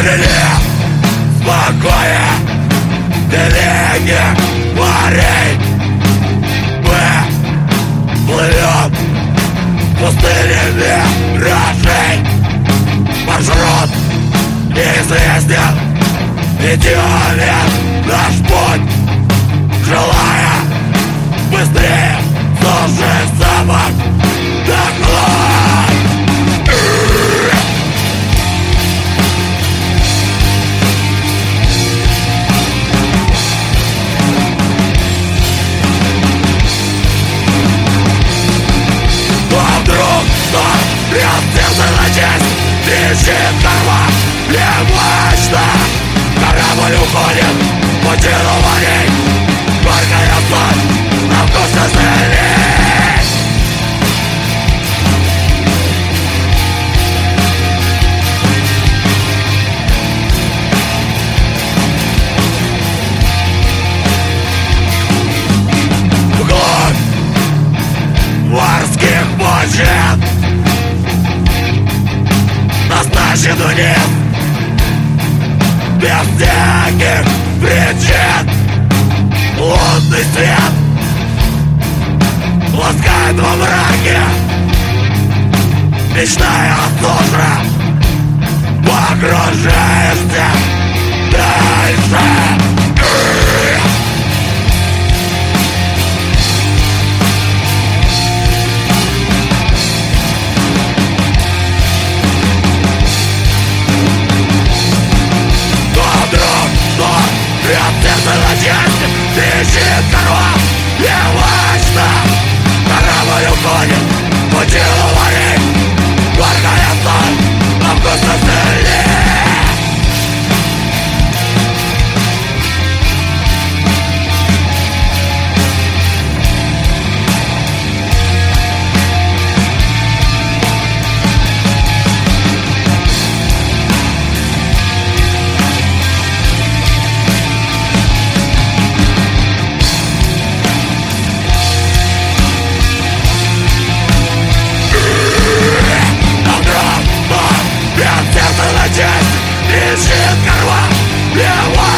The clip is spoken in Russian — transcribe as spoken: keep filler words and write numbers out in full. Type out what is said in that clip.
Мысли спокоя великих морей. Мы плывем пустынями миражей. Маршрут неизвестен, идеален наш путь, желая быстрее сушить запах доклад. А вдруг наш сердце на часть трещит корма немощно. Корабль уходит в пучину морей. Горькая соль на вкус костылей. Вглубь морских мужчин нас тащит вниз без всяких причин. Лунный свет ласкает во мраке, мечтая о суше, погружаешься дальше. Сердце на части трещит корма неважно. Корабль уходит в пучину морей. Горькая соль на вкус костылей. Сердце на часть трещит корма неважно.